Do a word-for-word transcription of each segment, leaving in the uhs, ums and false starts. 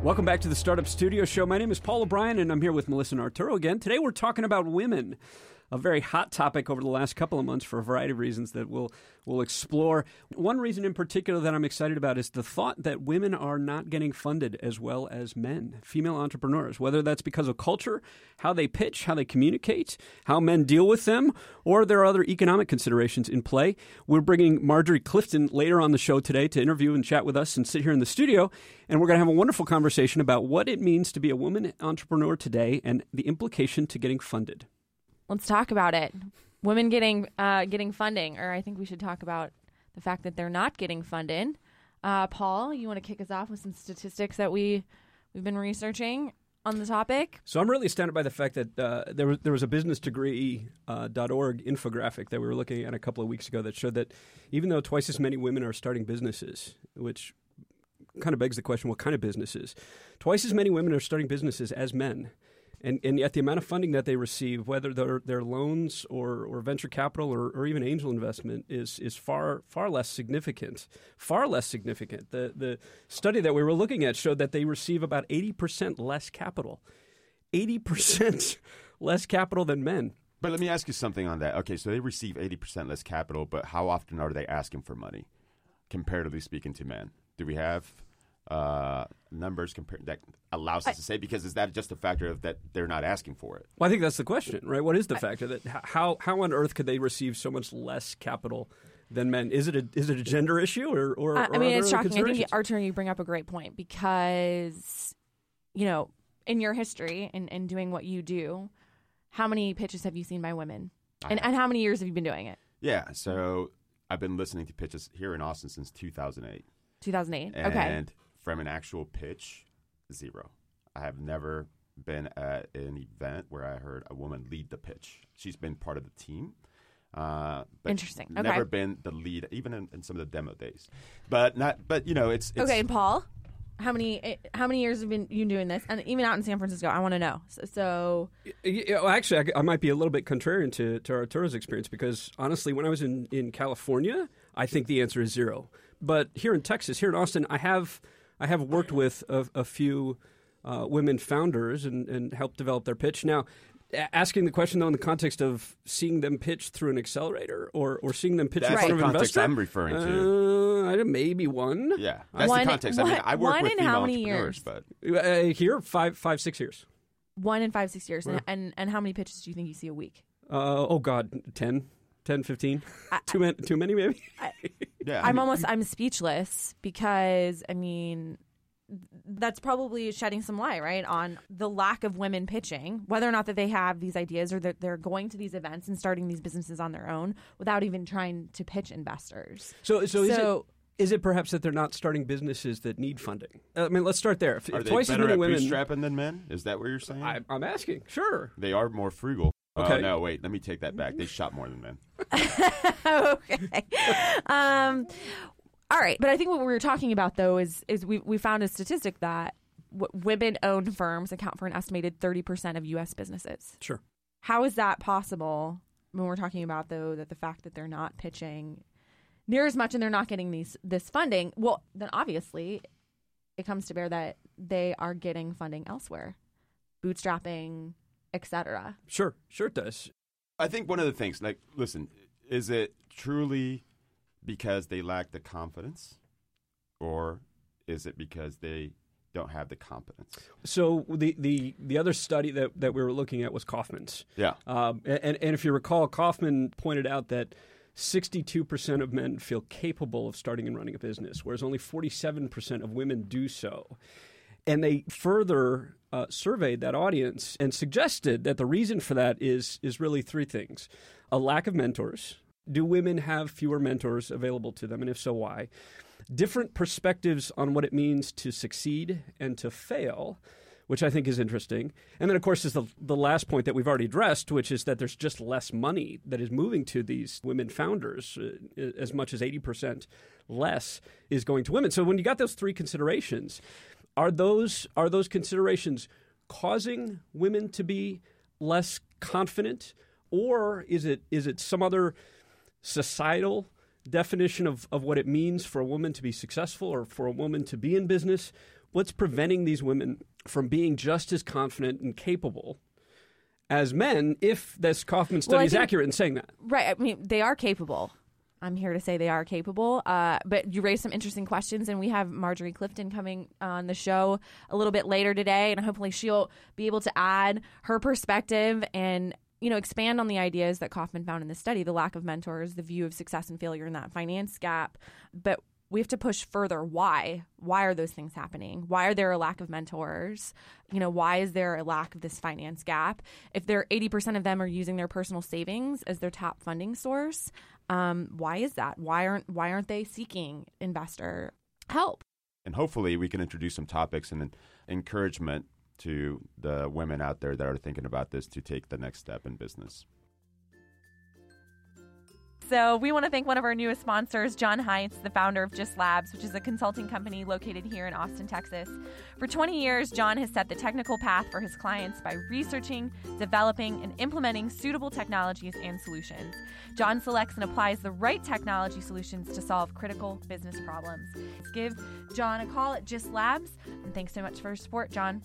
Welcome back to the Startup Studio Show. My name is Paul O'Brien, and I'm here with Melissa and Arturo again. Today we're talking about women, a very hot topic over the last couple of months for a variety of reasons that we'll, we'll explore. One reason in particular that I'm excited about is the thought that women are not getting funded as well as men, female entrepreneurs, whether that's because of culture, how they pitch, how they communicate, how men deal with them, or there are other economic considerations in play. We're bringing Marjorie Clifton later on the show today to interview and chat with us and sit here in the studio, and we're going to have a wonderful conversation about what it means to be a woman entrepreneur today and the implication to getting funded. Let's talk about it. Women getting uh, getting funding, or I think we should talk about the fact that they're not getting funded. Uh, Paul, you want to kick us off with some statistics that we we've been researching on the topic? So I'm really astounded by the fact that uh, there was there was a business degree dot org uh, infographic that we were looking at a couple of weeks ago that showed that even though twice as many women are starting businesses, which kind of begs the question, what kind of businesses? Twice as many women are starting businesses as men. And and yet the amount of funding that they receive, whether they're, they're loans or, or venture capital or, or even angel investment, is is far far less significant. Far less significant. The the study that we were looking at showed that they receive about eighty percent less capital. eighty percent less capital than men. But let me ask you something on that. Okay, so they receive eighty percent less capital, but how often are they asking for money, comparatively speaking to men? Do we have uh, numbers compar- that allows us I, to say, because is that just a factor of that they're not asking for it? Well, I think that's the question, right? What is the I, factor that how how on earth could they receive so much less capital than men? Is it a is it a gender issue or or, uh, or I mean, it's shocking. I think Artur, you bring up a great point because, you know, in your history and in, in doing what you do, how many pitches have you seen by women, and and how many years have you been doing it? Yeah, so I've been listening to pitches here in Austin since two thousand eight. two thousand eight. And okay. From an actual pitch, zero. I have never been at an event where I heard a woman lead the pitch. She's been part of the team. Uh, but Interesting. Never okay. been the lead, even in, in some of the demo days. But not. But you know, it's, it's okay. And Paul, how many how many years have been you doing this? And even out in San Francisco, I want to know. So, so yeah, well, actually, I, I might be a little bit contrarian to to Arturo's experience because honestly, when I was in in California, I think the answer is zero. But here in Texas, here in Austin, I have. I have worked with a, a few uh, women founders and, and helped develop their pitch. Now, a- asking the question, though, in the context of seeing them pitch through an accelerator or, or seeing them pitch that's in front the of an context investor, I'm referring to. Uh, I don't- maybe one. Yeah, that's one, the context. One, I mean, I work one with in female how many entrepreneurs, years? but Uh, here, five, five, six years. One in five, six years. Yeah. And, and and how many pitches do you think you see a week? Uh, oh, God, ten, ten, fifteen. I, too, many, too many, maybe? I, yeah, I I'm mean, almost, I'm speechless because, I mean, that's probably shedding some light, right, on the lack of women pitching, whether or not that they have these ideas or that they're going to these events and starting these businesses on their own without even trying to pitch investors. So, so, is So- it... Is it perhaps that they're not starting businesses that need funding? I mean, let's start there. If, Are if they twice as better many at women, bootstrapping than men? Is that what you're saying? I, I'm asking. Sure. They are more frugal. Okay. Oh, no, wait. Let me take that back. They shop more than men. Okay. Um, all right. But I think what we were talking about, though, is is we, we found a statistic that w- women-owned firms account for an estimated thirty percent of U S businesses. Sure. How is that possible when we're talking about, though, that the fact that they're not pitching near as much and they're not getting these this funding? Well, then obviously it comes to bear that they are getting funding elsewhere, bootstrapping, et cetera. Sure. Sure it does. I think one of the things, like, listen, is it truly because they lack the confidence, or is it because they don't have the competence? So the, the, the other study that, that we were looking at was Kaufman's. Yeah. Um, and, and if you recall, Kaufman pointed out that sixty-two percent of men feel capable of starting and running a business, whereas only forty-seven percent of women do so. And they further uh, surveyed that audience and suggested that the reason for that is is really three things. A lack of mentors. Do women have fewer mentors available to them, and if so, why? Different perspectives on what it means to succeed and to fail, which I think is interesting. And then, of course, is the, the last point that we've already addressed, which is that there's just less money that is moving to these women founders. Uh, as much as eighty percent less is going to women. So when you got those three considerations, are those are those considerations causing women to be less confident, or is it is it some other societal definition of, of what it means for a woman to be successful or for a woman to be in business? what's preventing these women from being just as confident and capable as men if this Kauffman study Well, is think, accurate in saying that? Right. I mean, they are capable. I'm here to say they are capable. Uh, but you raised some interesting questions, and we have Marjorie Clifton coming on the show a little bit later today, and hopefully she'll be able to add her perspective and, you know, expand on the ideas that Kauffman found in the study, the lack of mentors, the view of success and failure, and that finance gap. But we have to push further. Why? Why are those things happening? Why are there a lack of mentors? You know, why is there a lack of this finance gap? If they're eighty percent of them are using their personal savings as their top funding source, um, why is that? Why aren't why aren't they seeking investor help? And hopefully we can introduce some topics and encouragement to the women out there that are thinking about this to take the next step in business. So we want to thank one of our newest sponsors, John Heinz, the founder of Just Labs, which is a consulting company located here in Austin, Texas. For twenty years, John has set the technical path for his clients by researching, developing, and implementing suitable technologies and solutions. John selects and applies the right technology solutions to solve critical business problems. Let's give John a call at Just Labs, and thanks so much for your support, John.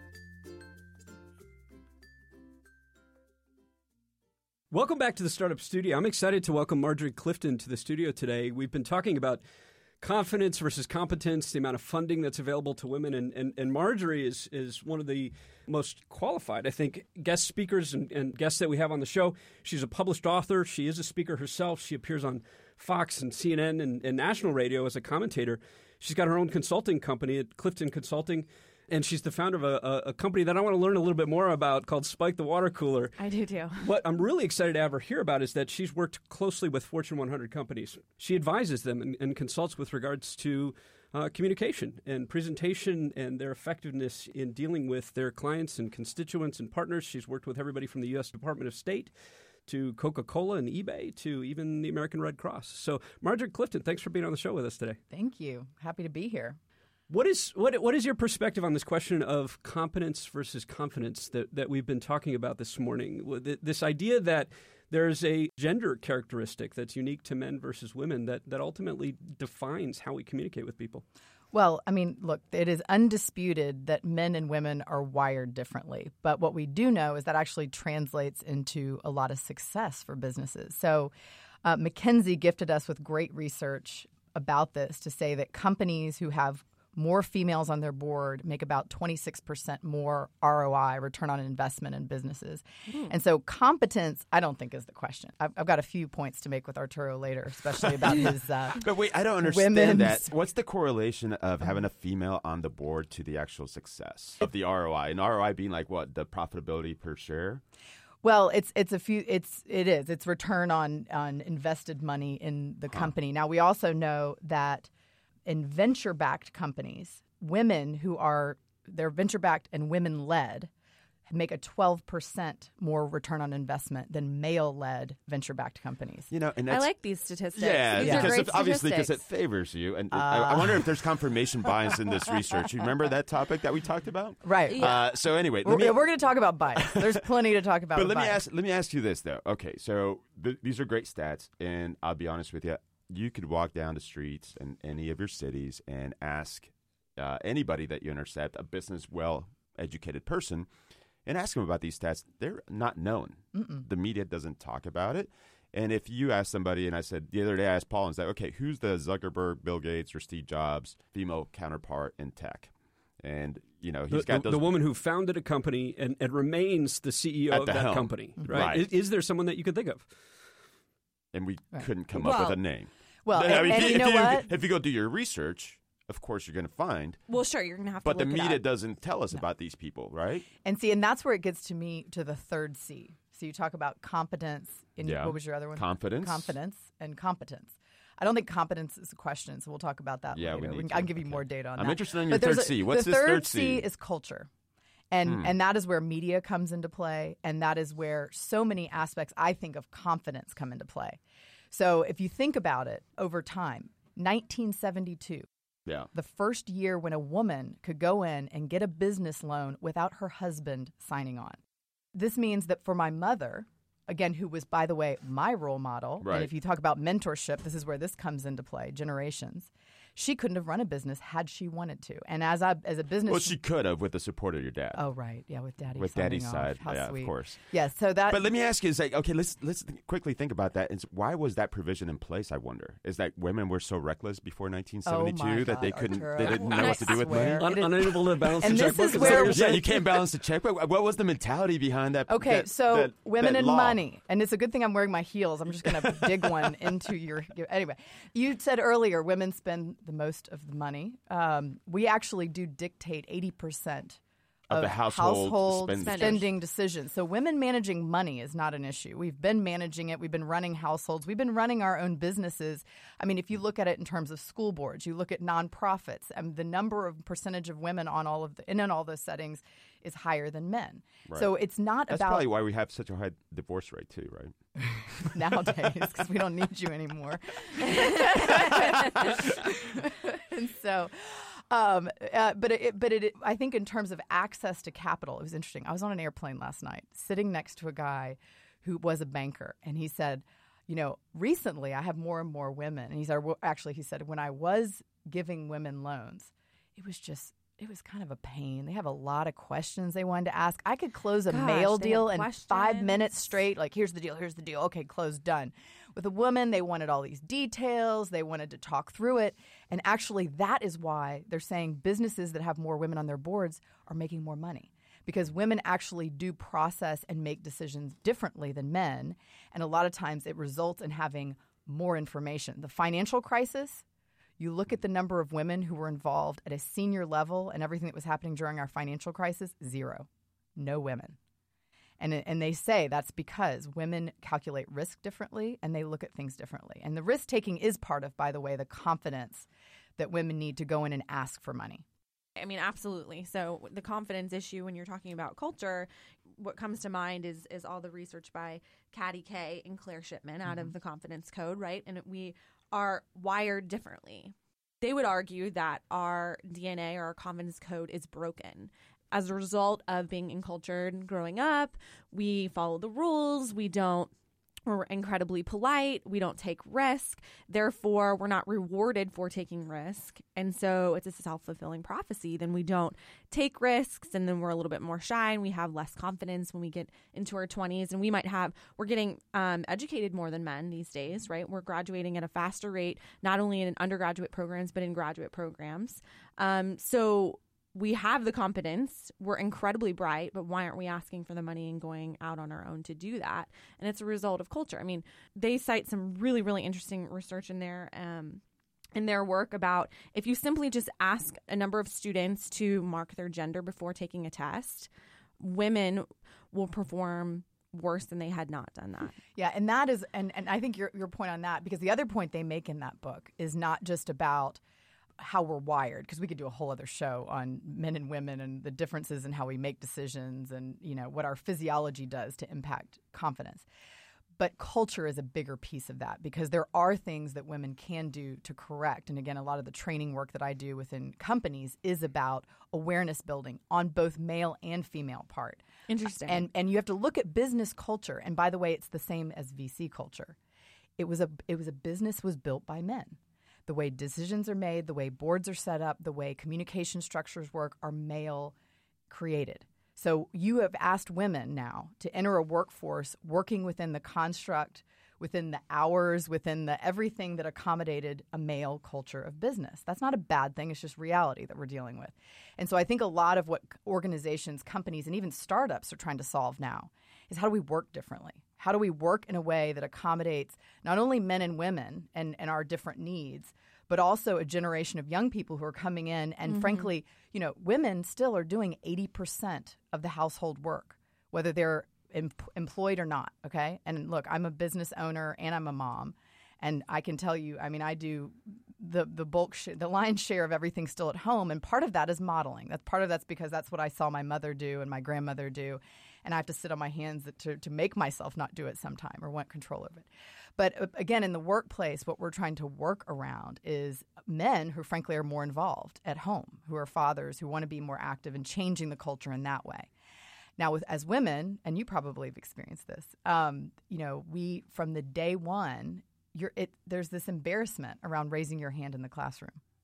Welcome back to the Startup Studio. I'm excited to welcome Marjorie Clifton to the studio today. We've been talking about confidence versus competence, the amount of funding that's available to women, and, and, and Marjorie is, is one of the most qualified, I think, guest speakers and, and guests that we have on the show. She's a published author. She is a speaker herself. She appears on Fox and C N N and, and national radio as a commentator. She's got her own consulting company at Clifton Consulting. And she's the founder of a, a company that I want to learn a little bit more about called Spike the Water Cooler. I do too. What I'm really excited to have her hear about is that she's worked closely with Fortune one hundred companies. She advises them and, and consults with regards to uh, communication and presentation and their effectiveness in dealing with their clients and constituents and partners. She's worked with everybody from the U S Department of State to Coca-Cola and eBay to even the American Red Cross. So Marjorie Clifton, thanks for being on the show with us today. Thank you. Happy to be here. What is what what is your perspective on this question of competence versus confidence that, that we've been talking about this morning? This idea that there's a gender characteristic that's unique to men versus women that, that ultimately defines how we communicate with people. Well, I mean, look, it is undisputed that men and women are wired differently. But what we do know is that actually translates into a lot of success for businesses. So uh, McKinsey gifted us with great research about this to say that companies who have more females on their board make about twenty-six percent more R O I, return on investment, in businesses. Mm. And so competence, I don't think, is the question. I've, I've got a few points to make with Arturo later, especially about his uh, But wait, I don't understand women's... that. What's the correlation of having a female on the board to the actual success of the R O I? And R O I being like what, the profitability per share? Well, it's it's a few it's it is it's return on on invested money in the company. Huh. Now we also know that in venture-backed companies, women who are they're venture-backed and women-led make a twelve percent more return on investment than male-led venture-backed companies. You know, and I that's, like these statistics. Yeah, these yeah. are great Because obviously because it statistics. favors you. And Uh, I, I wonder if there's confirmation bias in this research. You remember that topic that we talked about? Right. Yeah. Uh, so anyway, let We're, me, we're going to talk about bias. There's plenty to talk about. but with let me bias. ask let me ask you this though. Okay, so th- these are great stats, and I'll be honest with you. You could walk down the streets in any of your cities and ask uh, anybody that you intercept, a business well-educated person, and ask them about these stats. They're not known. Mm-mm. The media doesn't talk about it. And if you ask somebody, and I said the other day, I asked Paul and said, okay, who's the Zuckerberg, Bill Gates, or Steve Jobs female counterpart in tech? And, you know, he's the, got the, those. the woman who founded a company and, and remains the C E O At of the that helm. company, right? Right. Is, is there someone that you could think of? And we Right. couldn't come Well- up with a name. Well, I and, mean, and if, you know if what? If you go do your research, of course you're going to find. Well, sure, you're going to have to But the look it media up. doesn't tell us about these people, right? And see, and that's where it gets to me to the third C. So you talk about competence. In, Yeah. What was your other one? Confidence. Confidence and competence. I don't think competence is a question, so we'll talk about that Yeah, we later. need can, to. I'll give you Okay. more data on I'm that. interested in your But there's third a- C. What's the this third third C C? is culture. And Hmm. and that is where media comes into play, and that is where so many aspects, I think, of confidence come into play. So if you think about it over time, nineteen seventy-two, Yeah. the first year when a woman could go in and get a business loan without her husband signing on. This means that for my mother, again, who was, by the way, my role model, Right. and if you talk about mentorship, this is where this comes into play, generations. she couldn't have run a business had she wanted to. And as I as a business, Well, she could have with the support of your dad. oh right, yeah, with daddy with signing daddy's off. side, How yeah, sweet. of course. Yeah, so that. But let me ask you: is like, okay, let's let's th- quickly think about that. It's, why was that provision in place? I wonder. Is that women were so reckless before nineteen seventy-two Oh my that they God, couldn't, Arturo. they didn't know I what to do with swear. money? Un- unable to balance And the this checkbook. is that where- what you're Yeah, saying? you can't balance the checkbook. What was the mentality behind that? Okay, that- so that- women that and law? money, and it's a good thing I'm wearing my heels. I'm just going to dig one into your. Anyway, you said earlier women spend the most of the money. Um, we actually do dictate eighty percent Of the household spending. spending. spending decisions. So women managing money is not an issue. We've been managing it. We've been running households. We've been running our own businesses. I mean, if you look at it in terms of school boards, you look at nonprofits, and the number of percentage of women on all of the in, in all those settings is higher than men. Right. So it's not That's about probably why we have such a high divorce rate too, right? nowadays because we don't need you anymore. And so, um, uh, but it, but it, I think in terms of access to capital, it was interesting. I was on an airplane last night, sitting next to a guy who was a banker, and he said, "You know, recently I have more and more women." And he said, well, actually, he said, when I was giving women loans, it was just. It was kind of a pain. They have a lot of questions they wanted to ask. I could close a Gosh, mail they deal have in questions. five minutes straight. Like, here's the deal, here's the deal. Okay, closed, done. With a woman, they wanted all these details. They wanted to talk through it. And actually, that is why they're saying businesses that have more women on their boards are making more money. Because women actually do process and make decisions differently than men. And a lot of times it results in having more information. The financial crisis, you look at the number of women who were involved at a senior level and everything that was happening during our financial crisis, zero. No women. And, and they say that's because women calculate risk differently and they look at things differently. And the risk taking is part of, by the way, the confidence that women need to go in and ask for money. I mean, absolutely. So the confidence issue when you're talking about culture, what comes to mind is is all the research by Caddy Kay and Claire Shipman out Mm-hmm. of the Confidence Code, right? And we are wired differently. They would argue that our D N A or our confidence code is broken. As a result of being encultured and growing up, we follow the rules. We don't We're incredibly polite. We don't take risk. Therefore, we're not rewarded for taking risk. And so it's a self-fulfilling prophecy. Then we don't take risks, and then we're a little bit more shy, and we have less confidence when we get into our twenties. And we might have, we're getting um, educated more than men these days, right? We're graduating at a faster rate, not only in undergraduate programs, but in graduate programs. Um, so we have the competence. We're incredibly bright, but why aren't we asking for the money and going out on our own to do that? And it's a result of culture. I mean, they cite some really, really interesting research in their um, in their work about if you simply just ask a number of students to mark their gender before taking a test, women will perform worse than they had not done that. Yeah, and that is, and, and I think your your point on that, because the other point they make in that book is not just about how we're wired, because we could do a whole other show on men and women and the differences in how we make decisions and, you know, what our physiology does to impact confidence. But culture is a bigger piece of that, because there are things that women can do to correct. And again, a lot of the training work that I do within companies is about awareness building on both male and female part. Interesting. And and you have to look at business culture. And by the way, it's the same as V C culture. It was a it was a business was built by men. The way decisions are made, the way boards are set up, the way communication structures work are male created. So you have asked women now to enter a workforce working within the construct, within the hours, within the everything that accommodated a male culture of business. That's not a bad thing. It's just reality that we're dealing with. And so I think a lot of what organizations, companies, and even startups are trying to solve now is how do we work differently? How do we work in a way that accommodates not only men and women and, and our different needs, but also a generation of young people who are coming in. And mm-hmm. frankly, you know, women still are doing eighty percent of the household work, whether they're em- employed or not, okay? And look, I'm a business owner and I'm a mom. And I can tell you, I mean, I do the the bulk, sh- the lion's share of everything still at home. And part of that is modeling. That's part of that's because that's what I saw my mother do and my grandmother do. And I have to sit on my hands to, to make myself not do it sometime or want control of it. But uh, again, in the workplace, what we're trying to work around is men who, frankly, are more involved at home, who are fathers, who want to be more active in changing the culture in that way. Now, with, as women, and you probably have experienced this, um, you know, we, from the day one, you're, it, there's this embarrassment around raising your hand in the classroom.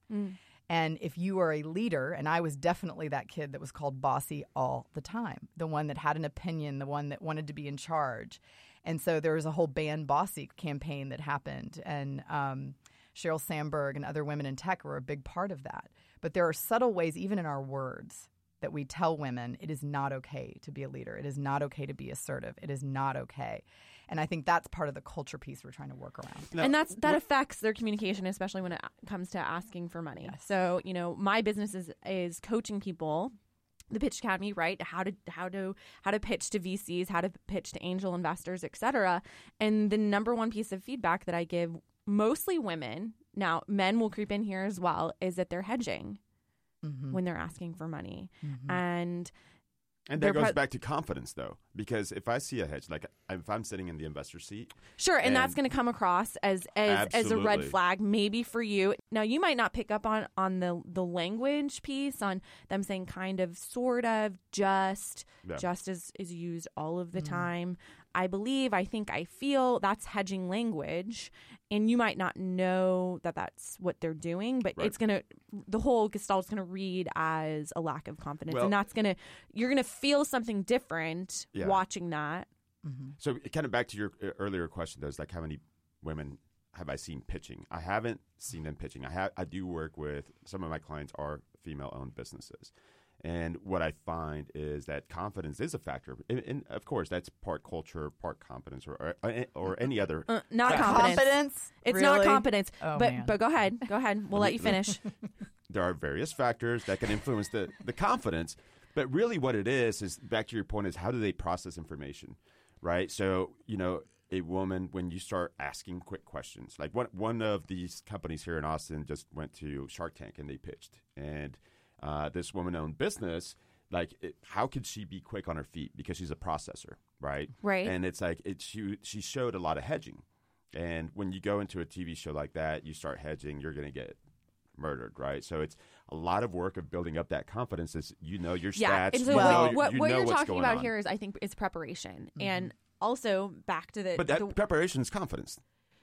Mm. And if you are a leader, and I was definitely that kid that was called bossy all the time, the one that had an opinion, the one that wanted to be in charge. And so there was a whole Ban Bossy campaign that happened. And um, Sheryl Sandberg and other women in tech were a big part of that. But there are subtle ways, even in our words, that we tell women it is not okay to be a leader. It is not okay to be assertive. It is not okay. And I think that's part of the culture piece we're trying to work around. Now, and that's that affects their communication, especially when it comes to asking for money. Yes. So, you know, my business is, is coaching people, the Pitch Academy, right? How to how to how to pitch to V Cs, how to pitch to angel investors, et cetera. And the number one piece of feedback that I give mostly women, now men will creep in here as well, is that they're hedging mm-hmm. when they're asking for money. Mm-hmm. And And that goes pre- back to confidence, though, because if I see a hedge, like if I'm sitting in the investor seat. Sure, and, and that's going to come across as as, as a red flag, maybe for you. Now, you might not pick up on, on the, the language piece, on them saying kind of, sort of, just, yeah. just is, is used all of the mm-hmm. time. I believe, I think, I feel, that's hedging language. And you might not know that that's what they're doing, but right. it's going to, the whole gestalt is going to read as a lack of confidence. Well, and that's going to, you're going to feel something different yeah. watching that. Mm-hmm. So kind of back to your earlier question, though, is like how many women have I seen pitching? I haven't seen them pitching. I have, I do work with, some of my clients are female-owned businesses. And what I find is that confidence is a factor. And, and of course, that's part culture, part competence, or or, or any other. Uh, not competence. Competence? It's really? not competence. Oh, but man. but go ahead. Go ahead. We'll let you finish. There are various factors that can influence the, the confidence. But really what it is, is back to your point, is how do they process information, right? So, you know, a woman, when you start asking quick questions, like one, one of these companies here in Austin just went to Shark Tank and they pitched. And Uh, this woman-owned business, like, it, how could she be quick on her feet? Because she's a processor, right? Right. And it's like it, she she showed a lot of hedging. And when you go into a T V show like that, you start hedging, you're going to get murdered, right? So it's a lot of work of building up that confidence. Is you know your yeah. stats. And so you what, know, what, you what know you're what's talking going about on. here is, I think, is preparation, mm-hmm. and also back to the but that the, preparation is confidence.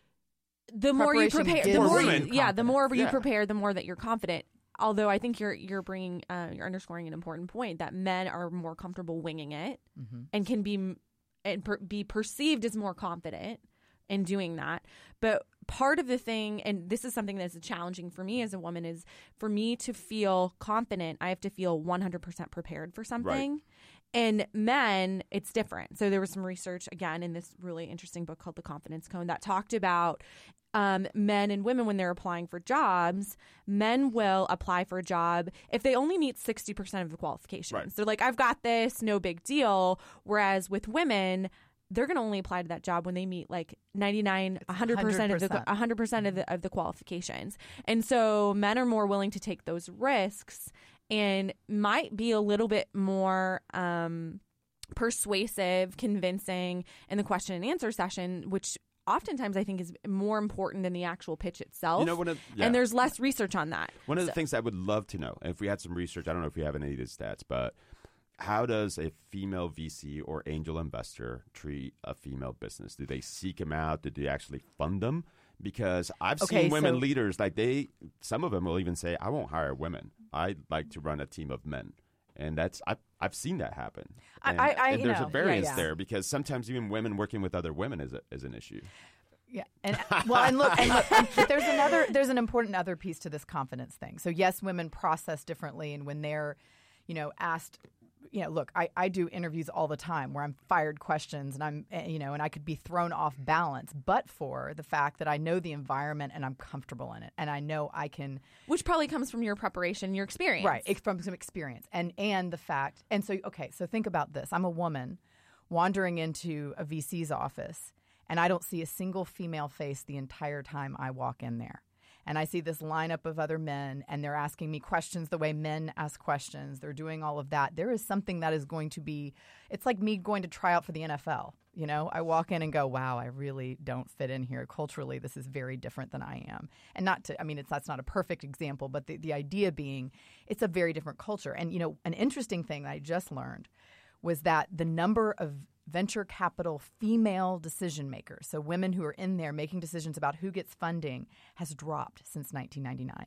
The more you prepare, the more you, yeah, the more you yeah. prepare, the more that you're confident. Although I think you're you're bringing uh, you're underscoring an important point that men are more comfortable winging it mm-hmm. and can be and per, be perceived as more confident in doing that. But part of the thing, and this is something that's challenging for me as a woman, is for me to feel confident, I have to feel one hundred percent prepared for something. Right. And men, it's different. So there was some research, again, in this really interesting book called The Confidence Cone that talked about um, men and women when they're applying for jobs. Men will apply for a job if they only meet sixty percent of the qualifications. Right. They're like, I've got this, no big deal. Whereas with women, they're going to only apply to that job when they meet like ninety-nine, one hundred percent of the one hundred percent of the of the qualifications. And so men are more willing to take those risks and might be a little bit more um, persuasive, convincing in the question and answer session, which oftentimes I think is more important than the actual pitch itself. You know, one of, yeah. And there's less research on that. One of so. the things I would love to know, and if we had some research, I don't know if we have any of these stats, but how does a female V C or angel investor treat a female business? Do they seek them out? Do they actually fund them? Because I've okay, seen women so, leaders, like they, some of them will even say, I won't hire women. I'd like to run a team of men. And that's, I've, I've seen that happen. And, I, I, and there's know, a variance yeah, yeah. there because sometimes even women working with other women is, a, is an issue. Yeah, and well, and look, and look and there's another, there's an important other piece to this confidence thing. So yes, women process differently, and when they're, you know, asked, you know, look, I, I do interviews all the time where I'm fired questions and I'm, you know, and I could be thrown off balance, but for the fact that I know the environment and I'm comfortable in it, and I know I can, which probably comes from your preparation, your experience, right? It's from some experience, and and the fact, and so okay, so think about this: I'm a woman wandering into a V C's office, and I don't see a single female face the entire time I walk in there. And I see this lineup of other men, and they're asking me questions the way men ask questions. They're doing all of that. There is something that is going to be – it's like me going to try out for the N F L. You know, I walk in and go, wow, I really don't fit in here. Culturally, this is very different than I am. And not to – I mean, it's that's not a perfect example, but the, the idea being it's a very different culture. And, you know, an interesting thing that I just learned was that the number of – venture capital female decision makers, so women who are in there making decisions about who gets funding, has dropped since nineteen ninety-nine.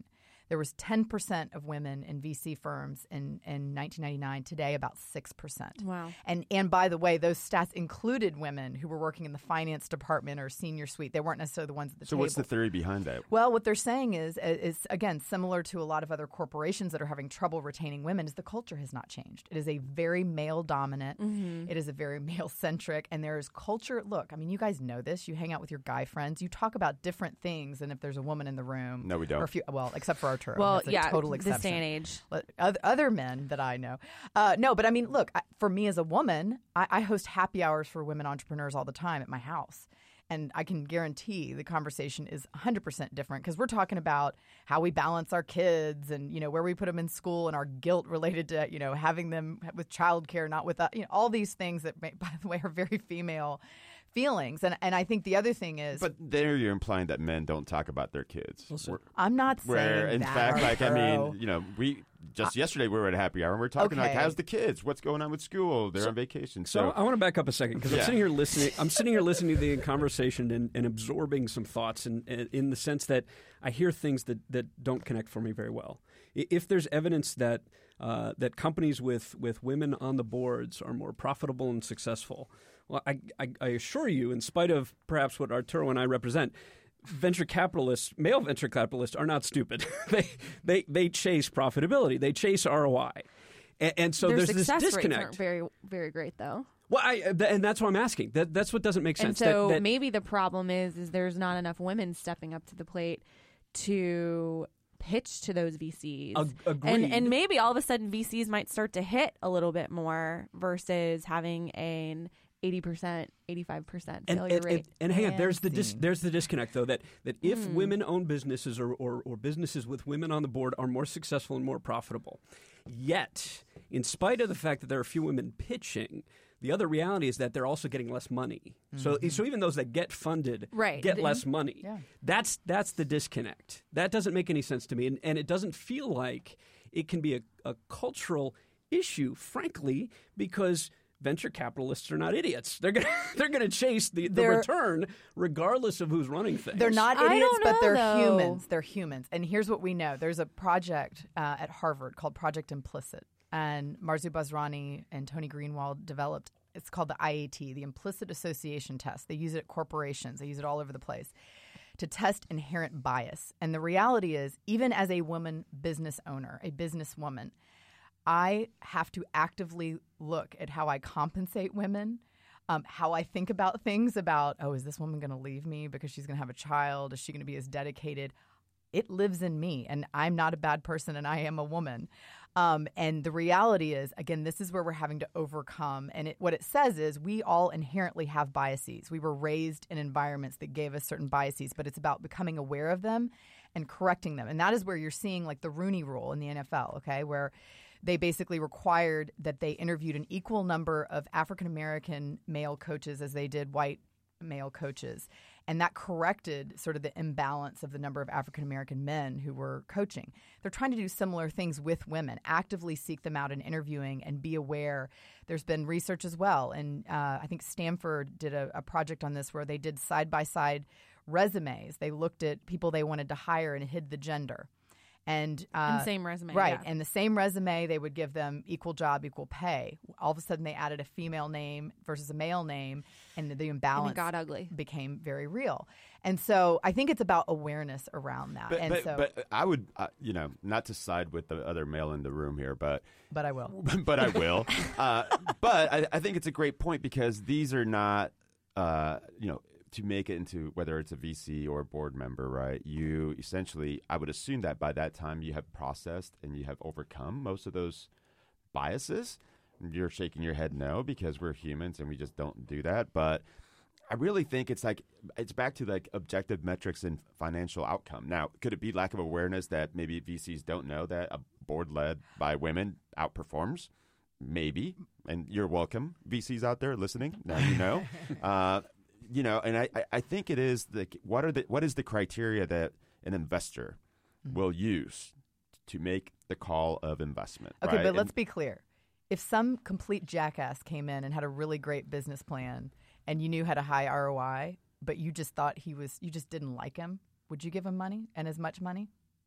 There was ten percent of women in V C firms in, in nineteen ninety-nine. Today, about six percent. Wow. And and by the way, those stats included women who were working in the finance department or senior suite. They weren't necessarily the ones at the So table. what's the theory behind that? Well, what they're saying is, is, again, similar to a lot of other corporations that are having trouble retaining women, is the culture has not changed. It is a very male-dominant. Mm-hmm. It is a very male-centric. And there is culture. Look, I mean, you guys know this. You hang out with your guy friends. You talk about different things than if there's a woman in the room. No, we don't. Or if you, well, except for Arturo. Well, That's a yeah, total this exception. day and age. But Other, other men that I know. Uh, no, but I mean, look, I, for me as a woman, I, I host happy hours for women entrepreneurs all the time at my house. And I can guarantee the conversation is one hundred percent different because we're talking about how we balance our kids and, you know, where we put them in school and our guilt related to, you know, having them with childcare, not with, uh, you know, all these things that, may, by the way, are very female feelings. And and I think the other thing is. But there you're implying that men don't talk about their kids. Listen, I'm not saying Where, in that, fact, like, I Arturo. mean, you know, we just yesterday we were at a happy hour and we we're talking like, Okay. how's the kids? What's going on with school? They're on vacation. So So, I want to back up a second because I'm Yeah. sitting here listening. I'm sitting here listening to the conversation and, and absorbing some thoughts, and in, in the sense that I hear things that, that don't connect for me very well. I- If there's evidence that uh, that companies with, with women on the boards are more profitable and successful, well, I, I, I assure you, in spite of perhaps what Arturo and I represent, venture capitalists, male venture capitalists, are not stupid. they they they chase profitability. They chase R O I. And, and so Their there's this success rates disconnect. aren't very, very great, though. Well, I, th- and that's what I'm asking. That, that's what doesn't make And sense. so that, that, maybe the problem is, is there's not enough women stepping up to the plate to pitch to those V Cs. Ag- agreed. And and maybe all of a sudden V Cs might start to hit a little bit more versus having an eighty percent, eighty-five percent and, failure and, rate. and, and hang on, there's the dis- Fancy. there's the disconnect though that that if Mm. women-owned businesses or, or or businesses with women on the board are more successful and more profitable, yet in spite of the fact that there are few women pitching, the other reality is that they're also getting less money. So so even those that get funded Right. get Mhm. less money. Yeah. That's that's the disconnect. That doesn't make any sense to me, and, and it doesn't feel like it can be a, a cultural issue, frankly, because venture capitalists are not idiots. They're gonna they're gonna chase the, the They're- return regardless of who's running things. They're not I idiots, don't but know, they're though. humans. They're humans. And here's what we know. There's a project uh, at Harvard called Project Implicit. And Marzu Basrani and Tony Greenwald developed, it's called the I A T, the Implicit Association Test. They use it at corporations. They use it all over the place to test inherent bias. And the reality is, even as a woman business owner, a businesswoman, I have to actively look at how I compensate women, um, how I think about things about, oh, is this woman going to leave me because she's going to have a child? Is she going to be as dedicated? It lives in me, and I'm not a bad person, and I am a woman. Um, and the reality is, again, this is where we're having to overcome. And it, what it says is we all inherently have biases. We were raised in environments that gave us certain biases, but it's about becoming aware of them and correcting them. And that is where you're seeing like the Rooney Rule in the N F L, okay, where they basically required that they interviewed an equal number of African-American male coaches as they did white male coaches. And that corrected sort of the imbalance of the number of African-American men who were coaching. They're trying to do similar things with women, actively seek them out in interviewing and be aware. There's been research as well. And uh, I think Stanford did a, a project on this where they did side-by-side resumes. They looked at people they wanted to hire and hid the gender. And, uh, And same resume, right? yeah. And the same resume, they would give them equal job, equal pay. All of a sudden, they added a female name versus a male name, and the, the imbalance got ugly. became very real. And so, I think it's about awareness around that. but, and but, so, but I would, uh, you know, not to side with the other male in the room here, but but I will. but I will. uh, but I, I think it's a great point because these are not, uh, you know, to make it into whether it's a V C or a board member, right? You essentially, I would assume that by that time you have processed and you have overcome most of those biases. You're shaking your head no because we're humans and we just don't do that. But I really think it's like it's back to like objective metrics and financial outcome. Now, could it be lack of awareness that maybe V Cs don't know that a board led by women outperforms? Maybe, and you're welcome, V Cs out there listening. Now you know. uh, You know, and I, I think it is the what are the what is the criteria that an investor will use to make the call of investment? Okay, right? but And- let's be clear. If some complete jackass came in and had a really great business plan and you knew had a high R O I, but you just thought he was, you just didn't like him, would you give him money and as much money?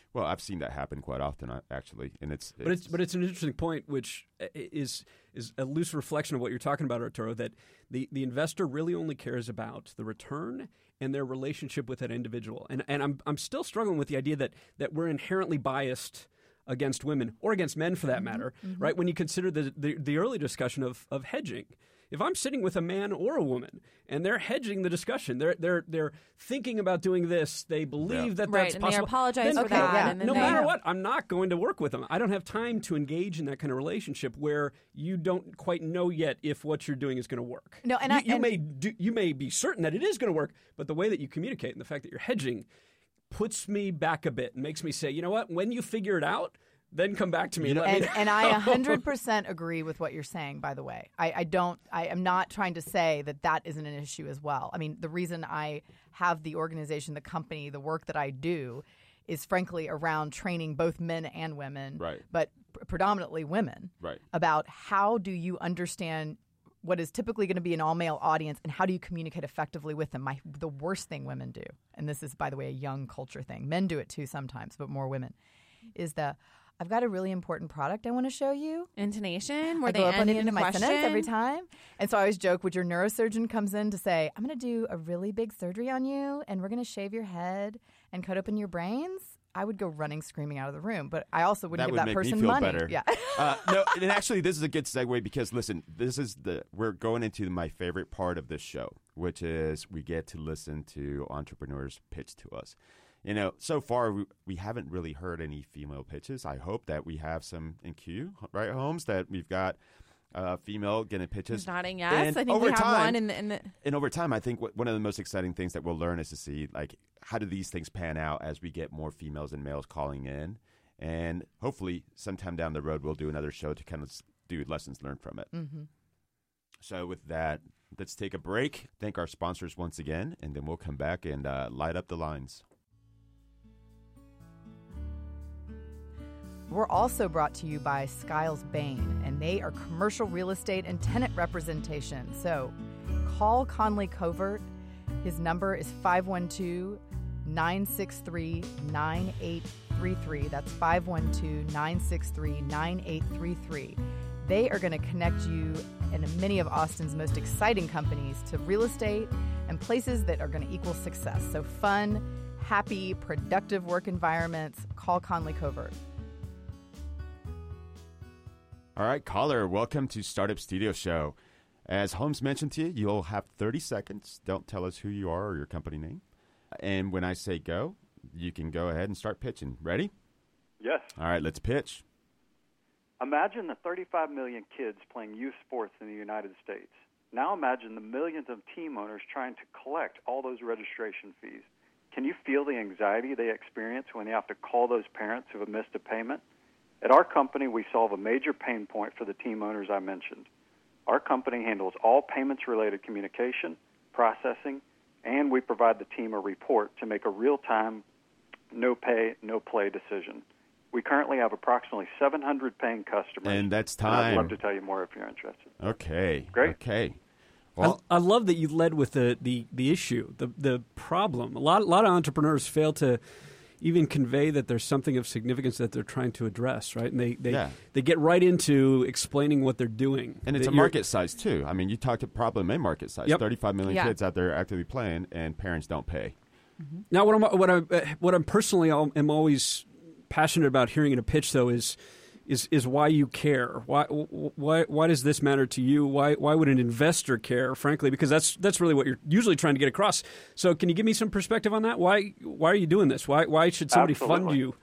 Well, I've seen that happen quite often, uh, actually, and it's, it's but it's but it's an interesting point, which is is a loose reflection of what you're talking about, Arturo. That the, the investor really only cares about the return and their relationship with that individual, and and I'm I'm still struggling with the idea that that we're inherently biased against women or against men, for that mm-hmm. matter, mm-hmm. right? When you consider the, the the early discussion of of hedging. If I'm sitting with a man or a woman and they're hedging the discussion, they're they're they're thinking about doing this, they believe yeah. that right, that's and possible. They apologize then, for okay, that. Yeah. And then no they, matter yeah. what, I'm not going to work with them. I don't have time to engage in that kind of relationship where you don't quite know yet if what you're doing is going to work. No, and you, I, you and may do, you may be certain that it is going to work, but the way that you communicate and the fact that you're hedging puts me back a bit and makes me say, you know what? When you figure it out, then come back to me. And, and, me and I one hundred percent agree with what you're saying, by the way. I, I don't, I am not trying to say that that isn't an issue as well. I mean, the reason I have the organization, the company, the work that I do is frankly around training both men and women, right. but pr- predominantly women, right. about how do you understand what is typically going to be an all-male audience and how do you communicate effectively with them. My, the worst thing women do, and this is, by the way, a young culture thing. Men do it too sometimes, but more women, is the I've got a really important product I want to show you. Intonation, where I they go up end on in into my question. sentence every time. And so I always joke when your neurosurgeon comes in to say, I'm going to do a really big surgery on you, and we're going to shave your head and cut open your brains. I would go running, screaming out of the room. But I also wouldn't that give would that make person me feel money. Better. Yeah. uh, no, and actually, this is a good segue because, listen, this is the we're going into my favorite part of this show, which is we get to listen to entrepreneurs pitch to us. You know, so far we, we haven't really heard any female pitches. I hope that we have some in queue, right, Holmes? That we've got uh, female getting pitches. He's nodding yes. And I think we have time, one in the, in the. And over time, I think what, one of the most exciting things that we'll learn is to see like how do these things pan out as we get more females and males calling in, and hopefully sometime down the road we'll do another show to kind of do lessons learned from it. Mm-hmm. So with that, let's take a break. Thank our sponsors once again, and then we'll come back and uh, light up the lines. We're also brought to you by Skiles Bain, and they are commercial real estate and tenant representation. So call Conley Covert. His number is five one two, nine six three, nine eight three three. That's five one two, nine six three, nine eight three three. They are going to connect you and many of Austin's most exciting companies to real estate and places that are going to equal success. So fun, happy, productive work environments. Call Conley Covert. All right, caller, welcome to Startup Studio Show. As Holmes mentioned to you, you'll have thirty seconds. Don't tell us who you are or your company name. And when I say go, you can go ahead and start pitching. Ready? Yes. All right, let's pitch. Imagine the thirty-five million kids playing youth sports in the United States. Now imagine the millions of team owners trying to collect all those registration fees. Can you feel the anxiety they experience when they have to call those parents who have missed a payment? At our company, we solve a major pain point for the team owners I mentioned. Our company handles all payments-related communication, processing, and we provide the team a report to make a real-time, no-pay, no-play decision. We currently have approximately seven hundred paying customers. And that's time. And I'd love to tell you more if you're interested. Okay. Great. Okay. Well, I, I love that you led with the, the, the issue, the the problem. A lot, a lot of entrepreneurs fail to even convey that there's something of significance that they're trying to address, right? And they they, yeah. they get right into explaining what they're doing. And it's that a market size, too. I mean, you talked to problem in market size. Yep. thirty-five million Yeah. kids out there actively playing, and parents don't pay. Mm-hmm. Now, what I'm what I'm what I'm personally am always passionate about hearing in a pitch, though, is is is why you care. Why why why does this matter to you? Why why would an investor care? Frankly, because that's that's really what you're usually trying to get across. So, can you give me some perspective on that? Why why are you doing this? Why why should somebody Absolutely. fund you?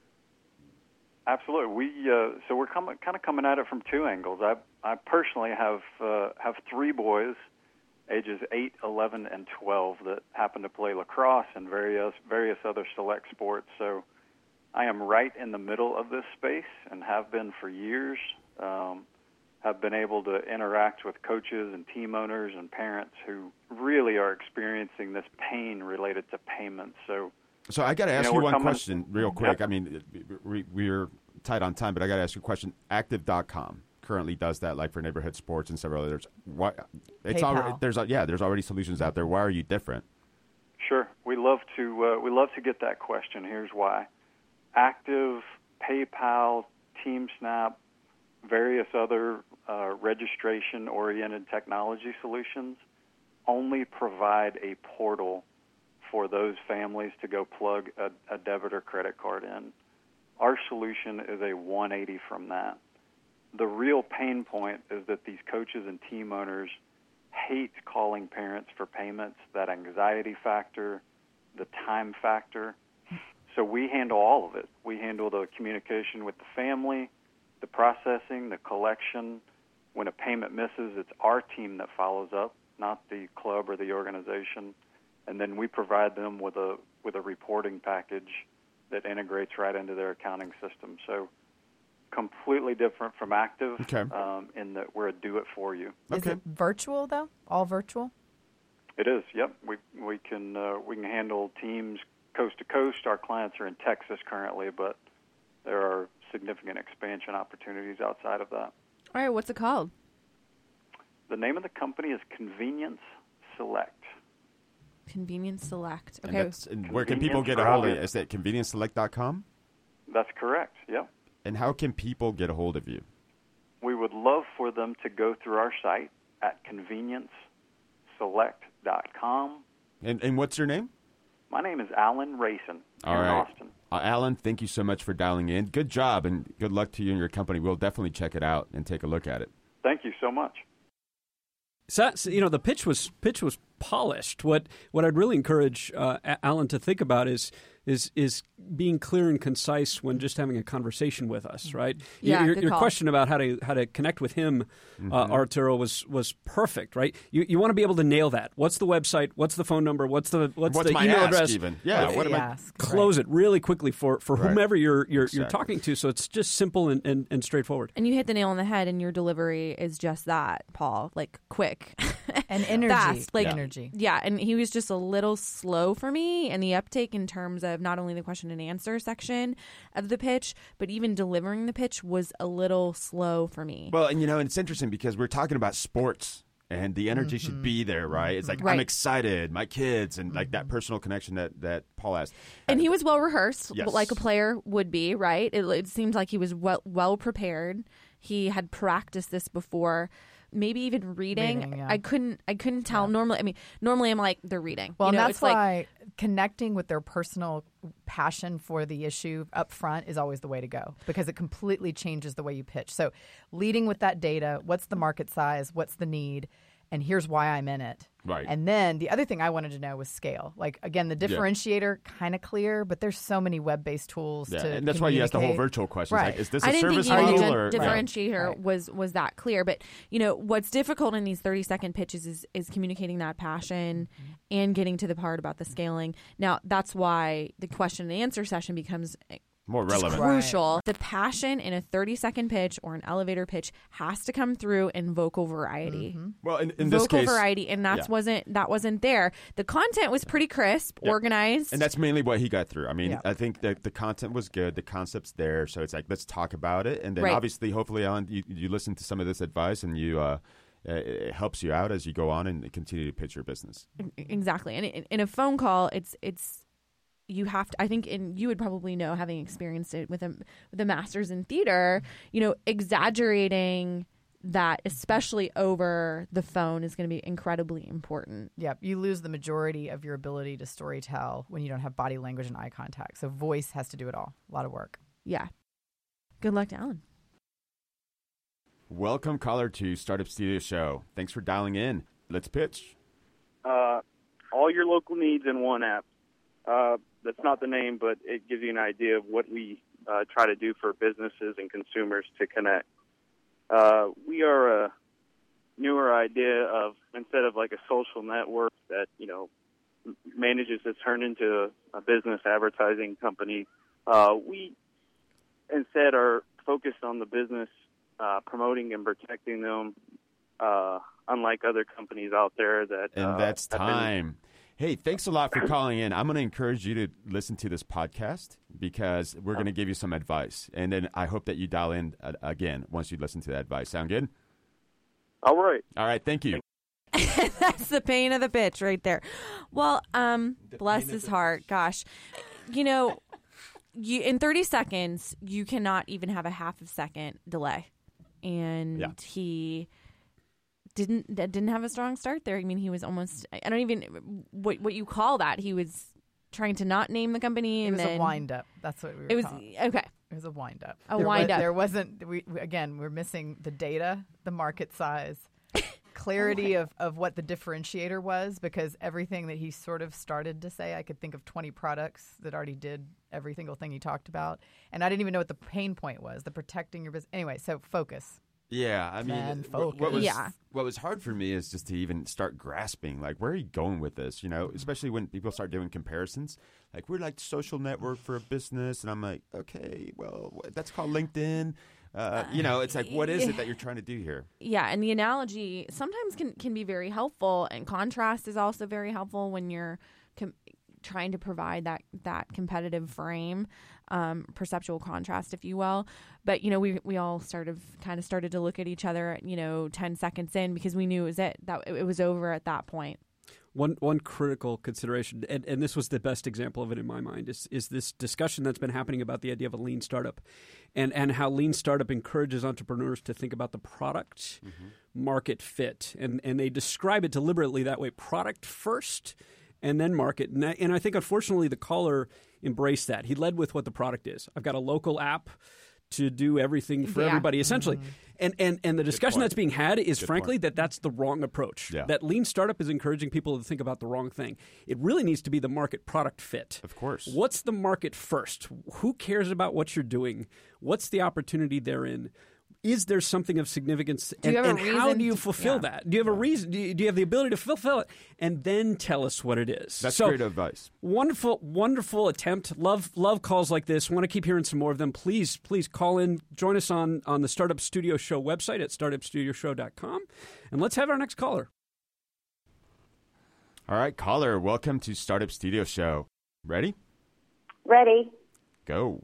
Absolutely. We uh, so we're com- kind of coming at it from two angles. I I personally have uh, have three boys, ages eight, eleven, and twelve, that happen to play lacrosse and various various other select sports. So I am right in the middle of this space and have been for years. Um, have been able to interact with coaches and team owners and parents who really are experiencing this pain related to payments. So, So I got to ask you, know, you we're one coming, question real quick. Yep. I mean, we, we're tight on time, but I got to ask you a question. Active dot com currently does that, like for neighborhood sports and several others. Why? It's PayPal. already there's yeah, there's already solutions out there. Why are you different? Sure. We love to uh, we love to get that question. Here's why. Active, PayPal, TeamSnap, various other uh, registration-oriented technology solutions only provide a portal for those families to go plug a, a debit or credit card in. Our solution is a one eighty from that. The real pain point is that these coaches and team owners hate calling parents for payments, that anxiety factor, the time factor. So we handle all of it. We handle the communication with the family, the processing, the collection. When a payment misses, it's our team that follows up, not the club or the organization. And then we provide them with a with a reporting package that integrates right into their accounting system. So completely different from Active okay. um, in that we're a do-it-for-you. Okay. Is it virtual, though? All virtual? It is, yep. We we can uh, we can handle teams coast to coast. Our clients are in Texas currently, but there are significant expansion opportunities outside of that. All right, what's it called? The name of the company is Convenience Select. Convenience Select. And Okay. that's- and where can people get a hold of you? Is that convenience select dot com? That's correct, yep. And how can people get a hold of you? We would love for them to go through our site at convenience select dot com. And and what's your name? My name is Alan Rayson All here in right. Austin. Uh, Alan, thank you so much for dialing in. Good job, and good luck to you and your company. We'll definitely check it out and take a look at it. Thank you so much. So, so, you know, the pitch was pitch was polished. What what I'd really encourage uh, Alan to think about is is is being clear and concise when just having a conversation with us, right? Yeah, your good your call. question about how to how to connect with him, Mm-hmm. uh, Arturo, was was perfect, right? You you want to be able to nail that. What's the website? What's the phone number? What's the what's, What's the my email ask address? even? Yeah, Uh, what am I- Ask, Close it really quickly for, for Right. whomever you're you're, Exactly. you're talking to. So it's just simple and, and, and straightforward. And you hit the nail on the head, and your delivery is just that, Paul. Like quick And energy. fast. Like energy. yeah, and he was just a little slow for me, and the uptake in terms of not only the question and answer section of the pitch, but even delivering the pitch was a little slow for me. Well, and you know, and it's interesting because we're talking about sports, and the energy Mm-hmm. should be there, right? It's like I'm Right. excited, my kids, and like Mm-hmm. that personal connection that that Paul has. And he was well rehearsed, Yes. like a player would be, right? It, it seemed like he was well well prepared. He had practiced this before, maybe even reading. Reading, yeah. I couldn't, I couldn't tell. Normally, I mean, normally I'm like they're reading. Well, you know, and that's it's like, why connecting with their personal passion for the issue up front is always the way to go, because it completely changes the way you pitch. So leading with that data, what's the market size, what's the need, and here's why I'm in it. Right. And then the other thing I wanted to know was scale. Like, again, the differentiator, kind of clear, but there's so many web-based tools Yeah, to and that's why you asked the whole communicate. virtual questions. Right. Like, is this a I didn't service think model even or the no? differentiator Right. was was that clear. But you know what's difficult in these thirty second pitches is is communicating that passion Mm-hmm. and getting to the part about the scaling. Now that's why the question and answer session becomes more just relevant? Right. crucial. The passion in a thirty second pitch or an elevator pitch has to come through in vocal variety. Mm-hmm. Well, in, in this Vocal case, variety, and that's yeah. wasn't that wasn't there. The content was pretty crisp, Yeah. organized. and that's mainly what he got through. I mean, Yeah. I think that the content was good, the concept's there, so it's like let's talk about it, and then Right. obviously, hopefully, Alan, you, you listen to some of this advice, and you uh, it helps you out as you go on and continue to pitch your business. Exactly. And in, in a phone call, it's it's you have to. I think, and you would probably know, having experienced it with a with a master's in theater, you know, exaggerating that, especially over the phone, is going to be incredibly important. Yep, you lose the majority of your ability to storytell when you don't have body language and eye contact. So voice has to do it all. A lot of work. Yeah. Good luck to Alan. Welcome, caller, to Startup Studio Show. Thanks for dialing in. Let's pitch. Uh, all your local needs in one app. Uh, that's not the name, but it gives you an idea of what we uh, try to do for businesses and consumers to connect. Uh, we are a newer idea of, instead of like a social network that, you know, m- manages to turn into a, a business advertising company, uh, we instead are focused on the business, uh, promoting and protecting them, uh, unlike other companies out there that And uh, that's have been- time. Hey, thanks a lot for calling in. I'm going to encourage you to listen to this podcast because we're going to give you some advice. And then I hope that you dial in uh, again once you listen to that advice. Sound good? All right. All right. Thank you. That's the pain of the pitch right there. Well, um, bless his heart. Gosh, you know, you in thirty seconds, you cannot even have a half a second delay. And Yeah. he didn't didn't have a strong start there. I mean, he was almost, I don't even, what what you call that. He was trying to not name the company. It and was then a wind up. That's what we were It was, calling it. okay. It was a wind up. A there wind was, up. There wasn't, we, we- again, we're missing the data, the market size, clarity of, of what the differentiator was, because everything that he sort of started to say, I could think of twenty products that already did every single thing he talked about. And I didn't even know what the pain point was, the protecting your business. Anyway, so focus. Yeah, I mean, Man, wh- what focus. was Yeah. what was hard for me is just to even start grasping, like, where are you going with this? You know, especially when people start doing comparisons. Like, we're like social network for a business, and I'm like, okay, well, wh- that's called LinkedIn. Uh, you know, it's like, what is it that you're trying to do here? Yeah, and the analogy sometimes can, can be very helpful, and contrast is also very helpful when you're com- trying to provide that that competitive frame, um, perceptual contrast, if you will. But you know, we we all sort of kind of started to look at each other, you know, ten seconds in, because we knew it was it that it was over at that point. One one critical consideration, and, and this was the best example of it in my mind, is is this discussion that's been happening about the idea of a lean startup, and, and how lean startup encourages entrepreneurs to think about the product Mm-hmm. market fit, and and they describe it deliberately that way: product first, and then market. And I, and I think unfortunately the caller embraced that. He led with what the product is. I've got a local app to do everything for Yeah. everybody, essentially. And, and and the discussion point. that's being had is, Good frankly, point. that that's the wrong approach. Yeah. That lean startup is encouraging people to think about the wrong thing. It really needs to be the market product fit. Of course. What's the market first? Who cares about what you're doing? What's the opportunity therein? Is there something of significance? Do you and have a and how reason do you to- fulfill yeah. that? Do you have a reason? Do you, do you have the ability to fulfill it? And then tell us what it is. That's So, great advice. Wonderful, wonderful attempt. Love, love calls like this. Want to keep hearing some more of them? Please, please call in. Join us on on the Startup Studio Show website at startup studio show dot com, and let's have our next caller. All right, caller, welcome to Startup Studio Show. Ready? Ready. Go.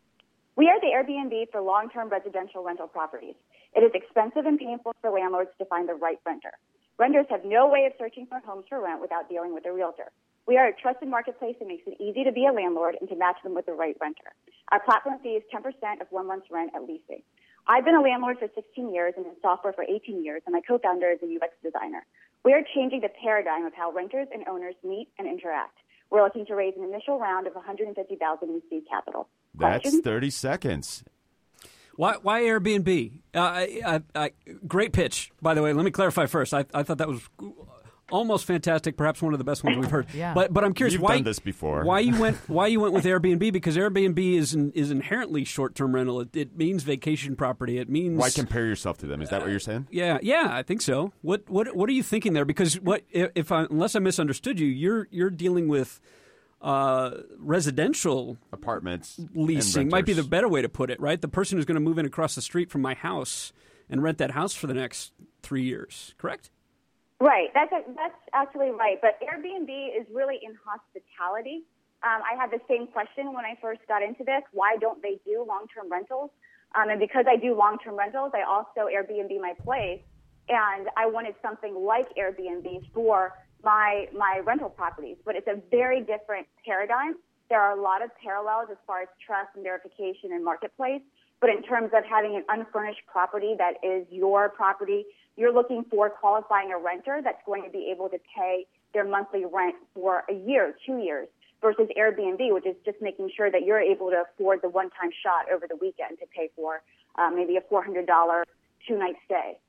We are the Airbnb for long-term residential rental properties. It is expensive and painful for landlords to find the right renter. Renters have no way of searching for homes for rent without dealing with a realtor. We are a trusted marketplace that makes it easy to be a landlord and to match them with the right renter. Our platform fee is ten percent of one month's rent at leasing. I've been a landlord for sixteen years and in software for eighteen years, and my co-founder is a U X designer. We are changing the paradigm of how renters and owners meet and interact. We're looking to raise an initial round of one hundred fifty thousand dollars in seed capital. That's Questions? thirty seconds. Why, why Airbnb? Uh, I, I, I, great pitch, by the way. Let me clarify first. I, I thought that was almost fantastic, perhaps one of the best ones we've heard. Yeah. But but I'm curious You've why done this before. Why you went why you went with Airbnb? Because Airbnb is in, is inherently short term rental. It, it means vacation property. It means Why compare yourself to them? Is that what you're saying? Yeah, yeah, I think so. What what what are you thinking there? Because what if, if I, unless I misunderstood you, you're you're dealing with uh, residential Apartments. leasing and might be the renters. better way to put it, right? The person who's going to move in across the street from my house and rent that house for the next three years, correct? Right. That's a, that's actually right. But Airbnb is really in hospitality. Um, I had the same question when I first got into this. Why don't they do long-term rentals? Um, and because I do long-term rentals, I also Airbnb my place, and I wanted something like Airbnb for my my rental properties. But it's a very different paradigm. There are a lot of parallels as far as trust and verification and marketplace. But in terms of having an unfurnished property that is your property, you're looking for qualifying a renter that's going to be able to pay their monthly rent for a year, two years, versus Airbnb, which is just making sure that you're able to afford the one-time shot over the weekend to pay for uh, maybe a four hundred dollars two-night stay.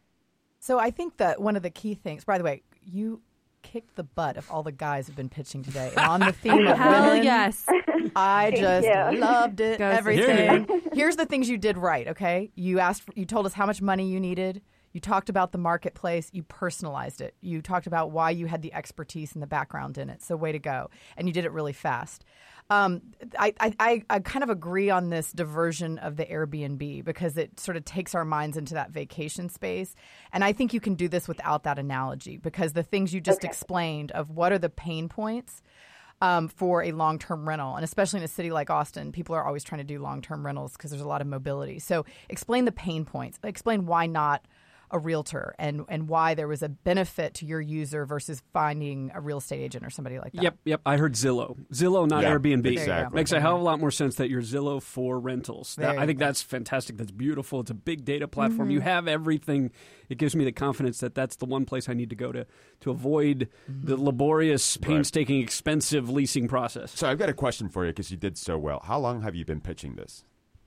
So I think that one of the key things, by the way, you kicked the butt of all the guys who've been pitching today. And on the theme of Hell women, yes. I Thank just you. loved it. Goes to Everything. Here's the things you did right, okay? You asked, for, you told us how much money you needed. You talked about the marketplace. You personalized it. You talked about why you had the expertise and the background in it. So way to go. And you did it really fast. Um, I, I, I kind of agree on this diversion of the Airbnb because it sort of takes our minds into that vacation space. And I think you can do this without that analogy because the things you just Okay. explained of what are the pain points um, for a long-term rental. And especially in a city like Austin, people are always trying to do long-term rentals because there's a lot of mobility. So explain the pain points. Explain why not a realtor and, and why there was a benefit to your user versus finding a real estate agent or somebody like that. Yep, yep. I heard Zillow. Zillow, not Yeah, Airbnb. exactly. Makes a hell of a lot more sense that you're Zillow for rentals. That, There I think you go. that's fantastic. That's beautiful. It's a big data platform. Mm-hmm. You have everything. It gives me the confidence that that's the one place I need to go to to avoid Mm-hmm. the laborious, painstaking, expensive leasing process. So I've got a question for you because you did so well. How long have you been pitching this?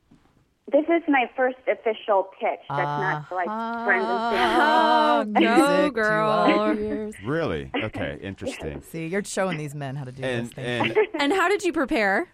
This is my first official pitch. That's not for, like friends and family. Go, Music to girl. our ears. Really? Okay, interesting. See, you're showing these men how to do And this thing. and And how did you prepare?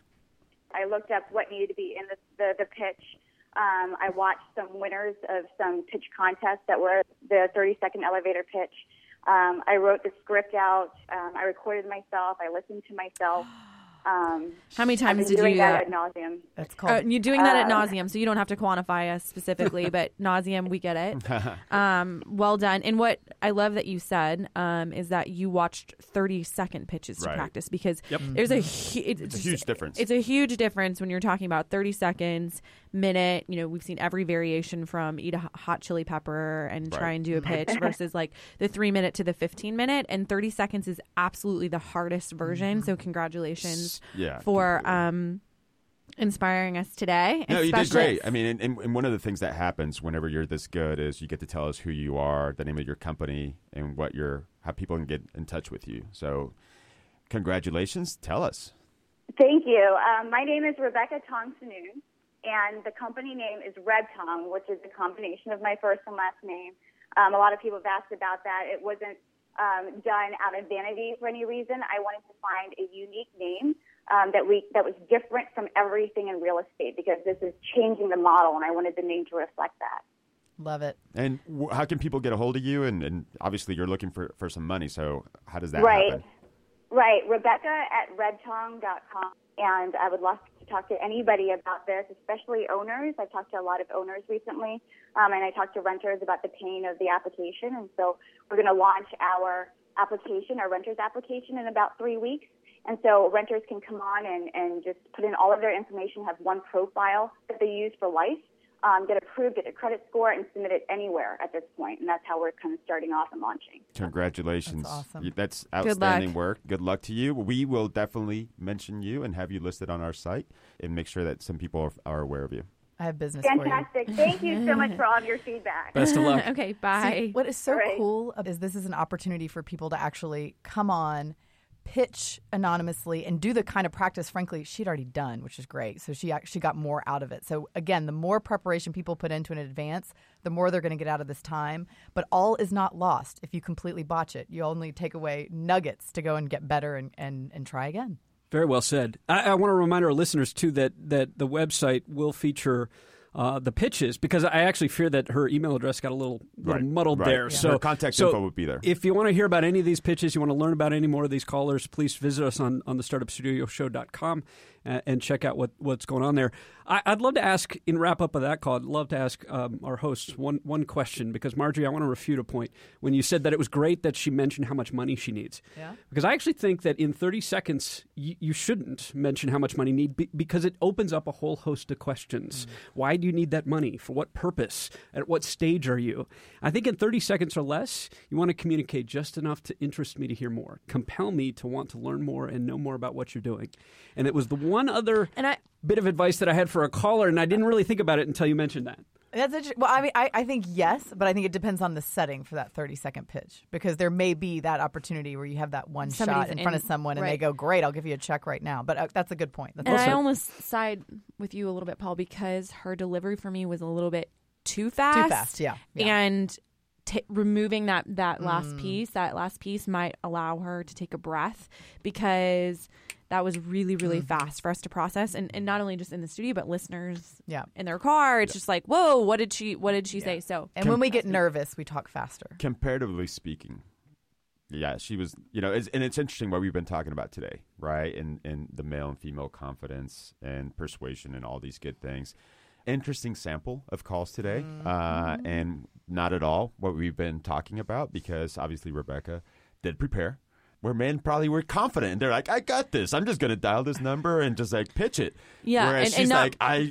I looked up what needed to be in the the, the pitch. Um, I watched some winners of some pitch contests that were the thirty second elevator pitch. Um, I wrote the script out. Um, I recorded myself. I listened to myself. Um, How many I've times been did you doing do that that? ad nauseum? That's Uh, called you're doing that at Uh, nauseum, so you don't have to quantify us specifically, but nauseum, we get it. Um, well done. And what I love that you said um, is that you watched thirty second pitches to Right. practice because Yep. there's a hu- it's, it's a just- huge difference. It's a huge difference when you're talking about thirty seconds, minute. You know, we've seen every variation from eat a h- hot chili pepper and Right. try and do a pitch versus like the three minute to the fifteen minute, and thirty seconds is absolutely the hardest version. So congratulations yeah, for completely. um, inspiring us today. No, you did especially- great. I mean, and, and, and one of the things that happens whenever you're this good is you get to tell us who you are, the name of your company, and what your how people can get in touch with you. So, congratulations. Tell us. Thank you. Um, my name is Rebecca Tong-Sanoon, and the company name is Red Tongue, which is a combination of my first and last name. Um, a lot of people have asked about that. It wasn't um, done out of vanity for any reason. I wanted to find a unique name um, that we that was different from everything in real estate because this is changing the model, and I wanted the name to reflect that. Love it. And w- how can people get a hold of you? And, and obviously, you're looking for, for some money. So, how does that Right. happen? Right. Rebecca at red tongue dot com. And I would love to talk to anybody about this, especially owners. I've talked to a lot of owners recently, um, and I talked to renters about the pain of the application. And so we're going to launch our application, our renters application, in about three weeks. And so renters can come on and, and just put in all of their information, have one profile that they use for life, um, get approved, get a credit score, and submit it anywhere at this point. And that's how we're kind of starting off and launching. Congratulations. That's awesome. You- That's luck. outstanding work. Good luck to you. We will definitely mention you and have you listed on our site and make sure that some people are, are aware of you. I have business for you. Fantastic. Thank you so much for all of your feedback. Best of luck. Okay, bye. See, what is so Right. cool is this is an opportunity for people to actually come on, pitch anonymously, and do the kind of practice, frankly, she'd already done, which is great. So she actually got more out of it. So again, the more preparation people put into in advance, the more they're going to get out of this time. But all is not lost if you completely botch it. You only take away nuggets to go and get better and, and, and try again. Very well said. I, I want to remind our listeners, too, that, that the website will feature uh, the pitches because I actually fear that her email address got a little, little Right, muddled right. there. Yeah. So Her contact so info would be there. If you want to hear about any of these pitches, you want to learn about any more of these callers, please visit us on, on the startup studio show dot com and, and check out what, what's going on there. I, I'd love to ask, in wrap up of that call, I'd love to ask um, our hosts one, one question because, Marjorie, I want to refute a point. When you said that it was great that she mentioned how much money she needs. Yeah. Because I actually think that in thirty seconds, you, you shouldn't mention how much money you need be, because it opens up a whole host of questions. Mm. Why do you need that money? For what purpose? At what stage are you? I think in thirty seconds or less, you want to communicate just enough to interest me to hear more, compel me to want to learn more and know more about what you're doing. And it was the one other And I bit of advice that I had for a caller, and I didn't really think about it until you mentioned that. That's interesting. Well, I mean, I, I think yes, but I think it depends on the setting for that thirty second pitch because there may be that opportunity where you have that one Somebody's shot in, front in- of someone and they right. go, great, I'll give you a check right now. But uh, that's a good point. That's and well I said. almost side with you a little bit, Paul, because her delivery for me was a little bit too fast. Too fast, yeah. yeah. And t- removing that that last Mm. piece, that last piece might allow her to take a breath because that was really, really Mm. fast for us to process, and, and not only just in the studio, but listeners Yeah. in their car. It's just like, whoa, what did she what did she say? So And when we get nervous, we talk faster. Comparatively speaking, yeah, she was, you know, it's, and it's interesting what we've been talking about today, right? And and the male and female confidence and persuasion and all these good things. Interesting sample of calls today, Mm-hmm. uh, and not at all what we've been talking about because obviously Rebecca did prepare. Where men probably were confident and they're like, I got this. I'm just going to dial this number and just like pitch it. Yeah, Whereas and- she's and not- like, I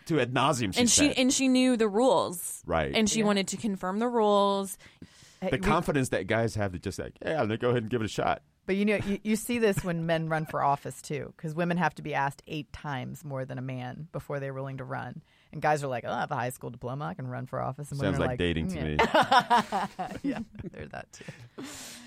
to ad nauseum. She and said. she and she knew the rules, right? And she Yeah. wanted to confirm the rules. The We- confidence that guys have to just like, yeah, I'm gonna go ahead and give it a shot. But you know, you, you see this when men run for office too, because women have to be asked eight times more than a man before they're willing to run. And guys are like, oh, I have a high school diploma, I can run for office. And Sounds women are like dating to yeah. me. Yeah, there's that too.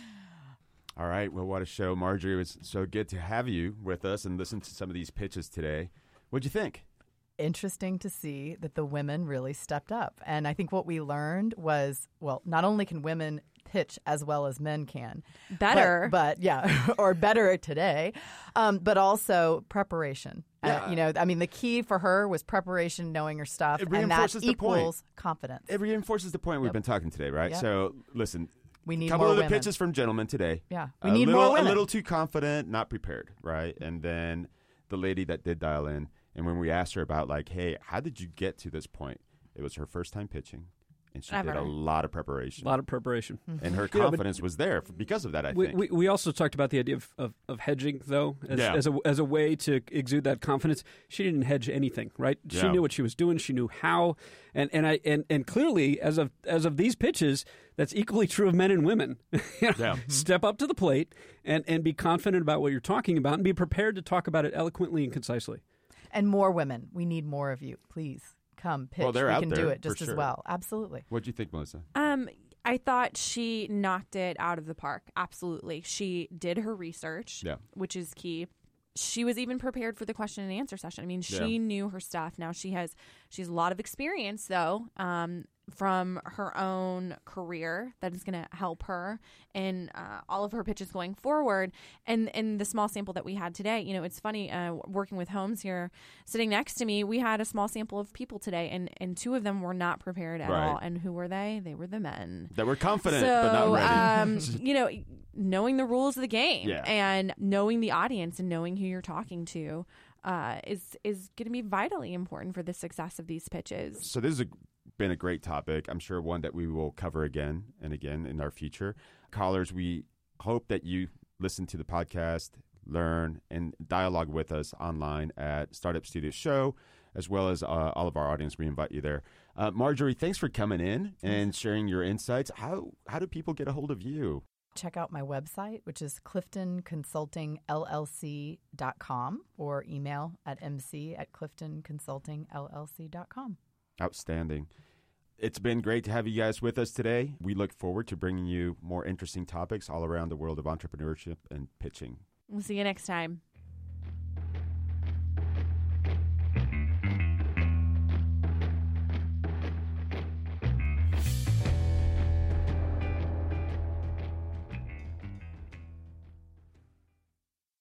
All right. Well, what a show, Marjorie. It was so good to have you with us and listen to some of these pitches today. What'd you think? Interesting to see that the women really stepped up. And I think what we learned was, well, not only can women pitch as well as men can. Better. But, but yeah, or better today, um, but also preparation. Yeah. Uh, you know, I mean, the key for her was preparation, knowing her stuff, It and that reinforces the point. equals confidence. It reinforces the point we've Yep. been talking today, right? Yep. So, listen, We need a couple more of the women. pitches from gentlemen today. Yeah, we a need little, more women. A little too confident, not prepared, right? And then the lady that did dial in, and when we asked her about, like, hey, how did you get to this point? It was her first time pitching, and she Ever. did a lot of preparation. A lot of preparation. and her Yeah, but- confidence was there f- because of that, I We, think. we, we also talked about the idea of, of, of hedging, though, as, Yeah. as, a, as a way to exude that confidence. She didn't hedge anything, right? She Yeah. knew what she was doing. She knew how. And and I and, and clearly, as of as of these pitches, that's equally true of men and women. You know, Yeah. Step up to the plate and, and be confident about what you're talking about and be prepared to talk about it eloquently and concisely. And more women. We need more of you. Please come pitch. Well, they're we out can there, do it for just as sure. well. Absolutely. What'd you think, Melissa? Um, I thought she knocked it out of the park. Absolutely. She did her research, Yeah. which is key. She was even prepared for the question and answer session. I mean, she Yeah. knew her stuff. Now she has she has a lot of experience though, um, from her own career that is going to help her in uh, all of her pitches going forward. And in the small sample that we had today, you know, it's funny uh, working with Holmes here, sitting next to me, we had a small sample of people today, and and two of them were not prepared at Right. all. And who were they? They were the men. That we're confident, So, but not ready. um, you know, knowing the rules of the game Yeah. and knowing the audience and knowing who you're talking to uh, is is going to be vitally important for the success of these pitches. So this has been a great topic. I'm sure one that we will cover again and again in our future. Callers, we hope that you listen to the podcast, learn, and dialogue with us online at Startup Studio Show, as well as uh, all of our audience. We invite you there. Uh, Marjorie, thanks for coming in and sharing your insights. How how do people get a hold of you? Check out my website, which is clifton consulting l l c dot com, or email at mc at clifton consulting l l c dot com. Outstanding. It's been great to have you guys with us today. We look forward to bringing you more interesting topics all around the world of entrepreneurship and pitching. We'll see you next time.